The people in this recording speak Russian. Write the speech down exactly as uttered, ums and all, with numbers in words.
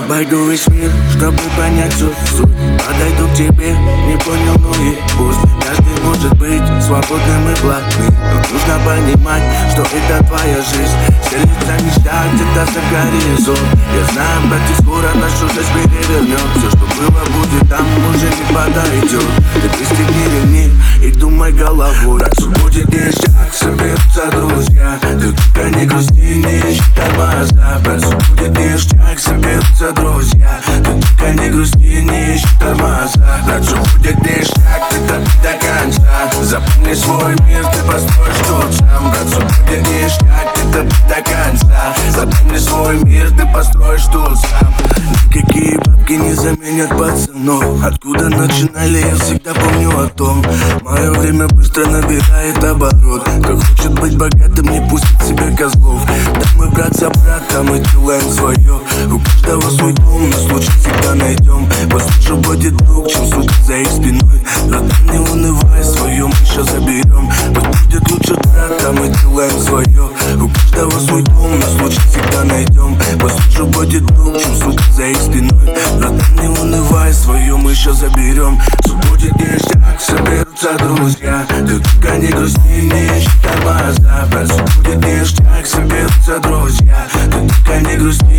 Обойду весь мир, чтобы понять всю суть. Подойду к тебе, не понял, ну и пусть. Каждый может быть свободным и блатным, но нужно понимать, что это твоя жизнь. Стелится мечта где-то за горизонт. Я знаю, братья, скоро нашу жизнь перевернет. Все, что было, будет там, уже не подойдет. Ты пристегни ремни и думай головой. Дальше будет ништяк, соберутся друзья. Ты только не грусти, не ищи тормоза. Дальше будет ништяк, соберутся друзья. Ты только не грусти, не ищи тормоза. Дальше будет ништяк, ты топи до конца. Запомни свой мир, ты построишь тут сам. Дальше будет ништяк, ты топи до конца. Запомни свой мир, ты построишь тут сам. Никакие бабки не заменят пацанов. Откуда начинали, я всегда помню о том. Мое время быстро набирает оборот. Кто хочет быть богатым, не пустит себе козлов. Да мы брат за брата, мы делаем свое. У каждого свой дом, но случай всегда найдем. Послушай, будет друг, чем сука за их спиной. Братан, не унывай, свое мы еще заберем. Пусть будет лучше брата, мы делаем свое. У каждого свой дом, но случай всегда найдем. Послушай, будет друг, чем сука за их спиной. Братан, не унывай, свое мы еще заберем. Все будет ништяк, соберутся друзья. Ты только не грусти, не ищи тормоза. Все будет ништяк, соберутся друзья. Ты только не грусти,